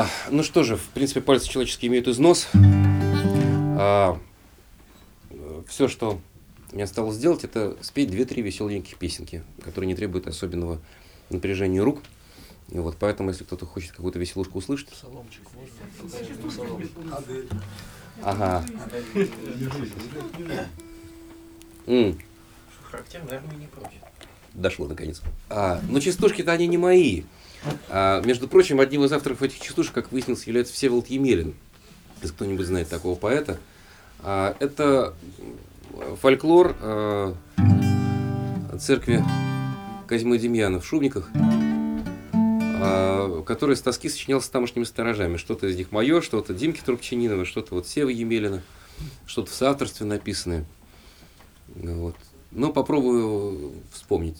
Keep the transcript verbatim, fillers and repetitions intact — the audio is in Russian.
А, ну что же, в принципе, пальцы человеческие имеют износ. А, все, что мне осталось сделать, это спеть две-три веселеньких песенки, которые не требуют особенного напряжения рук. И вот поэтому, если кто-то хочет какую-то веселушку услышать... Соломчик можно? Ага. М. Характерно, наверное, не против. Дошло наконец. А, но частушки-то они не мои. А, между прочим, одним из авторов этих частушек, как выяснилось, является Всеволод Емелин. Если кто-нибудь знает такого поэта. А, это фольклор а, церкви Козьмы Демьяна в Шубниках, а, который с тоски сочинялся тамошними сторожами. Что-то из них мое, что-то Димки Трубчанинова, что-то вот Севы Емелина, что-то в соавторстве написанное. Вот. Но попробую вспомнить